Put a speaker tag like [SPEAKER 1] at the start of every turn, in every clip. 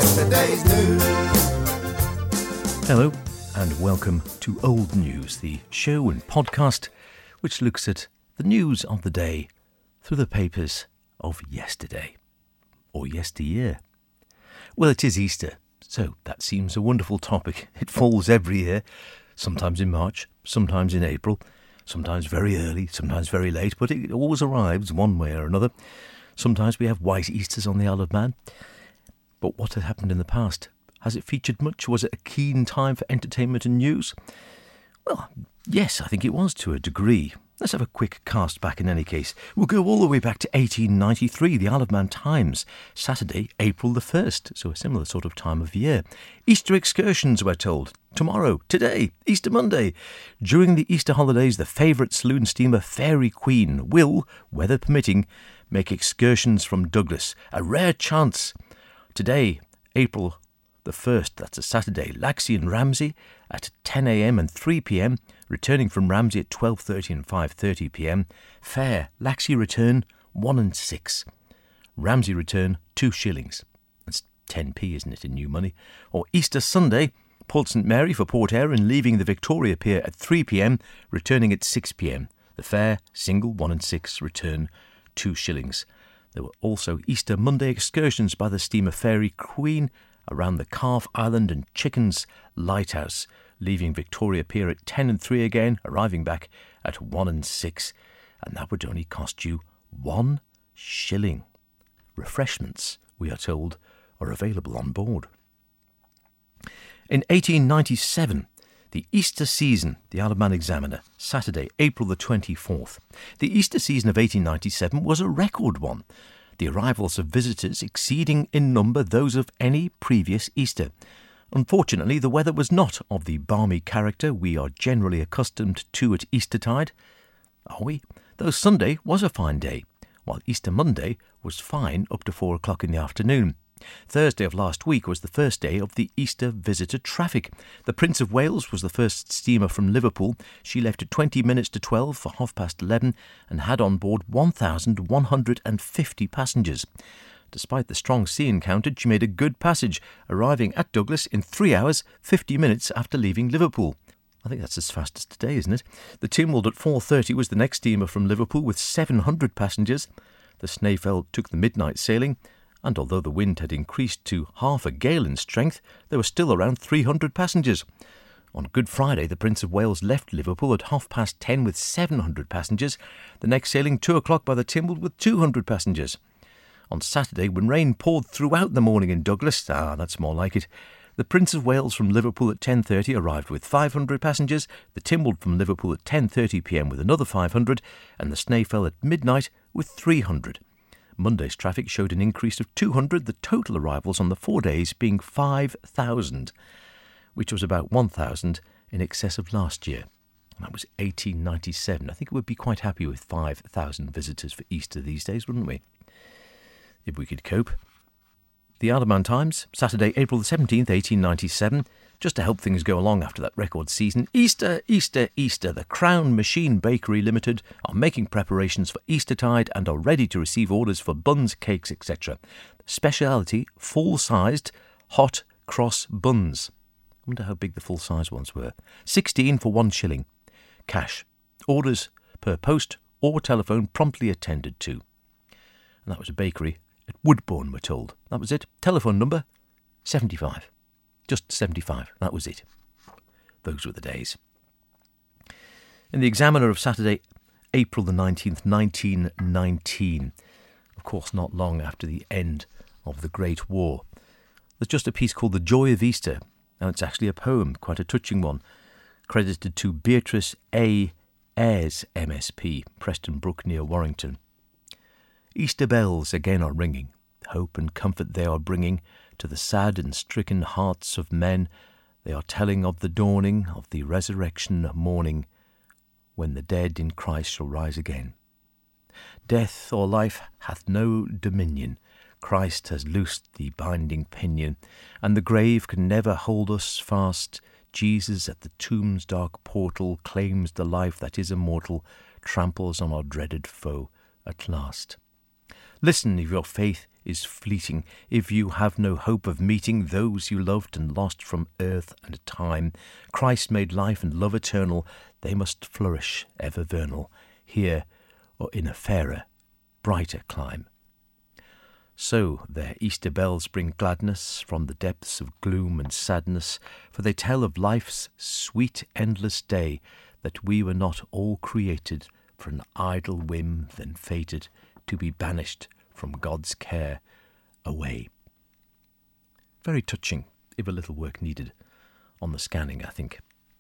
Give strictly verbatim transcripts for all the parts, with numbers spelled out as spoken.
[SPEAKER 1] yesterday's news.
[SPEAKER 2] Hello and welcome to Old News, the show and podcast which looks at the news of the day through the papers of yesterday, or yesteryear. Well, it is Easter, so that seems a wonderful topic. It falls every year, sometimes in March, sometimes in April, sometimes very early, sometimes very late, but it always arrives one way or another. Sometimes we have white Easters on the Isle of Man. But what had happened in the past? Has it featured much? Was it a keen time for entertainment and news? Well, yes, I think it was to a degree. Let's have a quick cast back in any case. We'll go all the way back to eighteen ninety-three, the Isle of Man Times, Saturday, April the first, so a similar sort of time of year. Easter excursions, we're told. Tomorrow, today, Easter Monday. During the Easter holidays, the favourite saloon steamer Fairy Queen will, weather permitting, make excursions from Douglas. A rare chance. Today, April the first, that's a Saturday, Laxey and Ramsey at ten a.m. and three p.m, returning from Ramsey at twelve thirty and five thirty p.m. Fare, Laxey return, one and six. Ramsey return, two shillings. That's ten p, isn't it, in new money? Or Easter Sunday, Port St Mary for Port Erin, leaving the Victoria Pier at three p.m, returning at six p.m. The fare, single, one and six, return, two shillings. There were also Easter Monday excursions by the steamer Fairy Queen around the Calf Island and Chickens Lighthouse, leaving Victoria Pier at ten and three again, arriving back at one and six, and that would only cost you one shilling. Refreshments, we are told, are available on board. In eighteen ninety-seven, the Easter season, the Isle of Man Examiner, Saturday, April the twenty-fourth. The Easter season of eighteen ninety-seven was a record one, the arrivals of visitors exceeding in number those of any previous Easter. Unfortunately, the weather was not of the balmy character we are generally accustomed to at Eastertide. Are we? Though Sunday was a fine day, while Easter Monday was fine up to four o'clock in the afternoon. Thursday of last week was the first day of the Easter visitor traffic. The Prince of Wales was the first steamer from Liverpool. She left at twenty minutes to twelve for half past eleven and had on board one thousand one hundred fifty passengers. Despite the strong sea encountered, she made a good passage, arriving at Douglas in three hours, fifty minutes after leaving Liverpool. I think that's as fast as today, isn't it? The Tynwald at four thirty was the next steamer from Liverpool with seven hundred passengers. The Snaefell took the midnight sailing, and although the wind had increased to half a gale in strength, there were still around three hundred passengers. On Good Friday, the Prince of Wales left Liverpool at half past ten with seven hundred passengers, the next sailing two o'clock by the Tynwald with two hundred passengers. On Saturday, when rain poured throughout the morning in Douglas, ah, that's more like it, the Prince of Wales from Liverpool at ten thirty arrived with five hundred passengers, the Tynwald from Liverpool at ten thirty p.m. with another five hundred, and the Snaefell at midnight with three hundred. Monday's traffic showed an increase of two hundred, the total arrivals on the four days being five thousand, which was about one thousand in excess of last year. That was eighteen ninety-seven. I think we'd be quite happy with five thousand visitors for Easter these days, wouldn't we? If we could cope. The Isle of Man Times, Saturday, April the seventeenth, eighteen ninety-seven. Just to help things go along after that record season, Easter, Easter, Easter. The Crown Machine Bakery Limited are making preparations for Eastertide and are ready to receive orders for buns, cakes, et cetera. Speciality, full-sized, hot cross buns. I wonder how big the full-size ones were. sixteen for one shilling. Cash. Orders per post or telephone promptly attended to. And that was a bakery at Woodbourne, we're told. That was it. Telephone number, seventy-five. Just seventy-five. That was it. Those were the days. In the Examiner of Saturday, April the nineteenth, nineteen nineteen. Of course, not long after the end of the Great War. There's just a piece called The Joy of Easter. Now, it's actually a poem, quite a touching one, credited to Beatrice A. Ayres, M S P, Preston Brook near Warrington. Easter bells again are ringing. Hope and comfort they are bringing to the sad and stricken hearts of men. They are telling of the dawning of the resurrection morning, when the dead in Christ shall rise again. Death or life hath no dominion. Christ has loosed the binding pinion, and the grave can never hold us fast. Jesus at the tomb's dark portal claims the life that is immortal, tramples on our dreaded foe at last. Listen, if your faith is fleeting, if you have no hope of meeting those you loved and lost from earth and time, Christ made life and love eternal, they must flourish ever vernal, here or in a fairer, brighter clime. So their Easter bells bring gladness from the depths of gloom and sadness, for they tell of life's sweet endless day, that we were not all created for an idle whim, then fated to be banished from God's care away. Very touching, if a little work needed on the scanning, I think.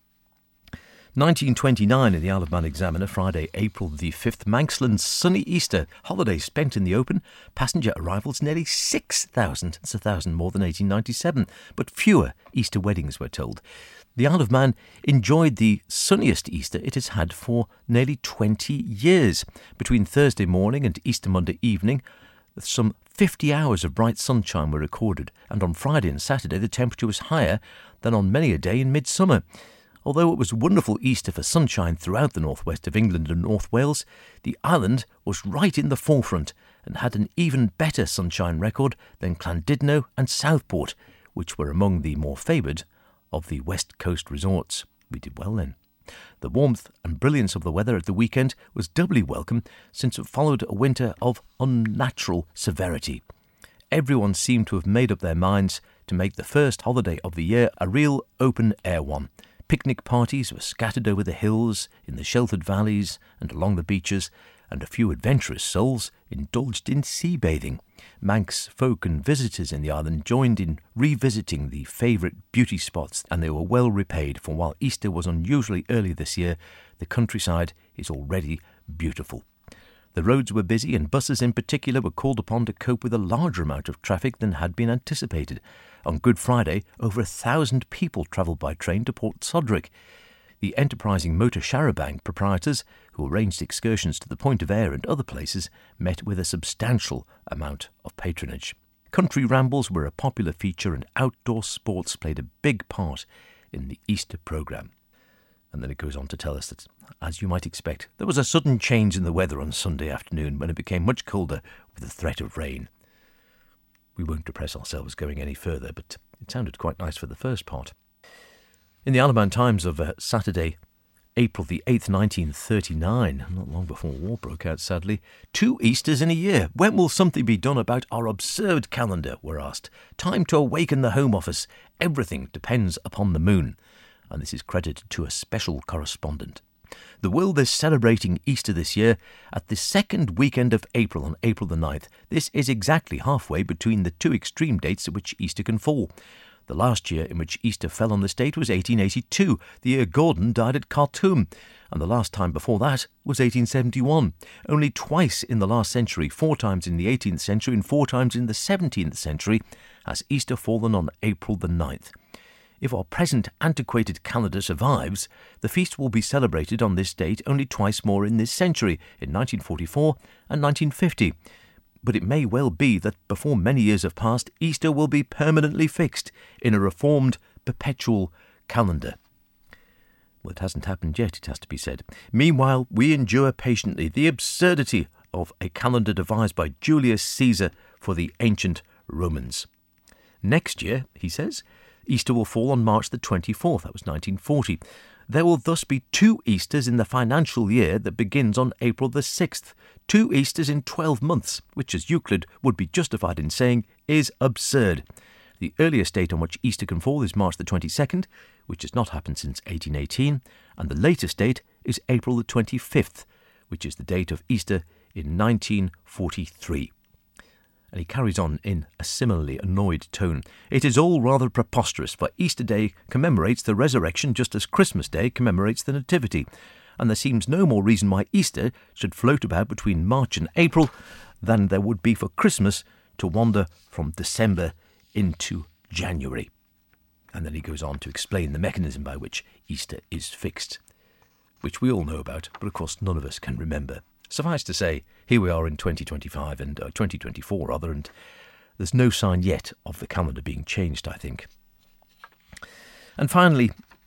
[SPEAKER 2] nineteen twenty-nine in the Isle of Man Examiner, Friday, April the fifth, Manxland's sunny Easter, holiday spent in the open, passenger arrivals nearly six thousand, that's a thousand more than eighteen ninety-seven, but fewer Easter weddings, we're told. The Isle of Man enjoyed the sunniest Easter it has had for nearly twenty years. Between Thursday morning and Easter Monday evening, some fifty hours of bright sunshine were recorded, and on Friday and Saturday the temperature was higher than on many a day in midsummer. Although it was a wonderful Easter for sunshine throughout the northwest of England and North Wales, the island was right in the forefront and had an even better sunshine record than Llandudno and Southport, which were among the more favoured of the West Coast resorts. We did well then. The warmth and brilliance of the weather at the weekend was doubly welcome, since it followed a winter of unnatural severity. Everyone seemed to have made up their minds to make the first holiday of the year a real open-air one. Picnic parties were scattered over the hills, in the sheltered valleys and along the beaches, and a few adventurous souls indulged in sea bathing. Manx folk and visitors in the island joined in revisiting the favourite beauty spots, and they were well repaid, for while Easter was unusually early this year, the countryside is already beautiful. The roads were busy, and buses in particular were called upon to cope with a larger amount of traffic than had been anticipated. On Good Friday, over a thousand people travelled by train to Port Sodric. The enterprising Motor Charabanc proprietors, who arranged excursions to the Point of Ayre and other places, met with a substantial amount of patronage. Country rambles were a popular feature, and outdoor sports played a big part in the Easter programme. And then it goes on to tell us that, as you might expect, there was a sudden change in the weather on Sunday afternoon when it became much colder with the threat of rain. We won't depress ourselves going any further, but it sounded quite nice for the first part. In the Isle of Man Times of uh, Saturday, April the eighth, nineteen thirty-nine, not long before war broke out, sadly, two Easters in a year. When will something be done about our absurd calendar, we're asked. Time to awaken the Home Office. Everything depends upon the moon. And this is credited to a special correspondent. The world is celebrating Easter this year at the second weekend of April, on April the ninth. This is exactly halfway between the two extreme dates at which Easter can fall. The last year in which Easter fell on this date was eighteen eighty-two, the year Gordon died at Khartoum, and the last time before that was eighteen seventy-one. Only twice in the last century, four times in the eighteenth century and four times in the seventeenth century, has Easter fallen on April the ninth. If our present antiquated calendar survives, the feast will be celebrated on this date only twice more in this century, in nineteen forty-four and nineteen fifty. But it may well be that before many years have passed, Easter will be permanently fixed in a reformed, perpetual calendar. Well, it hasn't happened yet, it has to be said. Meanwhile, we endure patiently the absurdity of a calendar devised by Julius Caesar for the ancient Romans. Next year, he says, Easter will fall on March the twenty-fourth, that was nineteen forty. There will thus be two Easters in the financial year that begins on April the sixth. Two Easters in twelve months, which, as Euclid would be justified in saying, is absurd. The earliest date on which Easter can fall is March the twenty-second, which has not happened since eighteen eighteen, and the latest date is April the twenty-fifth, which is the date of Easter in nineteen forty-three. And he carries on in a similarly annoyed tone. It is all rather preposterous, for Easter Day commemorates the resurrection just as Christmas Day commemorates the Nativity, and there seems no more reason why Easter should float about between March and April than there would be for Christmas to wander from December into January. And then he goes on to explain the mechanism by which Easter is fixed, which we all know about, but of course none of us can remember. Suffice to say, here we are in twenty twenty-five, and uh, twenty twenty-four rather, and there's no sign yet of the calendar being changed, I think. And finally,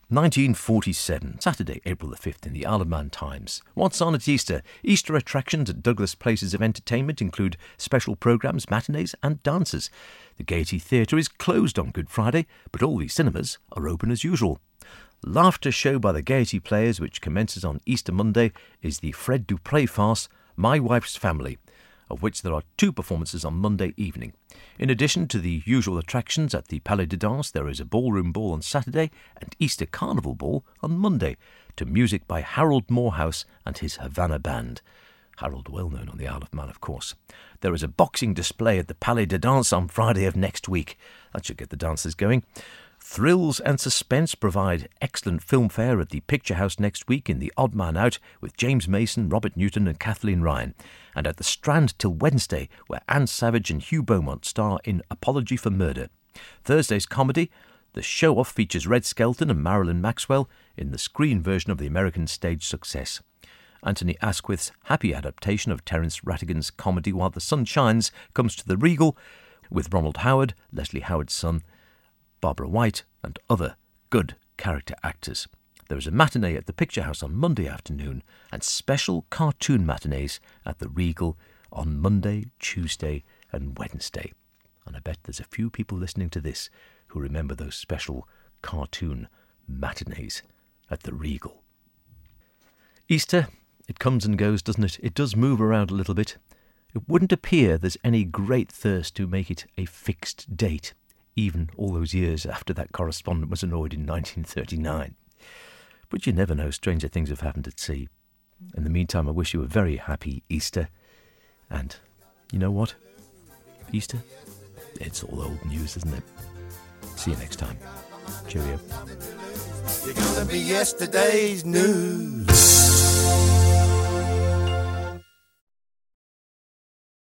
[SPEAKER 2] nineteen forty-seven, Saturday, April the fifth, in the Isle of Man Times. What's on at Easter? Easter attractions at Douglas Places of Entertainment include special programmes, matinees and dances. The Gaiety Theatre is closed on Good Friday, but all these cinemas are open as usual. Laughter show by the Gaiety Players, which commences on Easter Monday, is the Fred Dupre farce, My Wife's Family, of which there are two performances on Monday evening. In addition to the usual attractions at the Palais de Danse, there is a ballroom ball on Saturday and Easter Carnival Ball on Monday, to music by Harold Morehouse and his Havana Band. Harold, well known on the Isle of Man, of course. There is a boxing display at the Palais de Danse on Friday of next week. That should get the dancers going. Thrills and suspense provide excellent film fare at the Picture House next week in The Odd Man Out with James Mason, Robert Newton and Kathleen Ryan, and at the Strand till Wednesday, where Anne Savage and Hugh Beaumont star in Apology for Murder. Thursday's comedy, The Show-Off, features Red Skelton and Marilyn Maxwell in the screen version of the American stage success. Anthony Asquith's happy adaptation of Terence Rattigan's comedy While the Sun Shines comes to the Regal with Ronald Howard, Leslie Howard's son, Barbara White and other good character actors. There is a matinee at the Picture House on Monday afternoon and special cartoon matinees at the Regal on Monday, Tuesday and Wednesday. And I bet there's a few people listening to this who remember those special cartoon matinees at the Regal. Easter, it comes and goes, doesn't it? It does move around a little bit. It wouldn't appear there's any great thirst to make it a fixed date, even all those years after that correspondent was annoyed in nineteen thirty-nine. But you never know, stranger things have happened at sea. In the meantime, I wish you a very happy Easter. And you know what? Easter, it's all old news, isn't it? See you next time. Cheerio.
[SPEAKER 1] You're gonna be yesterday's news.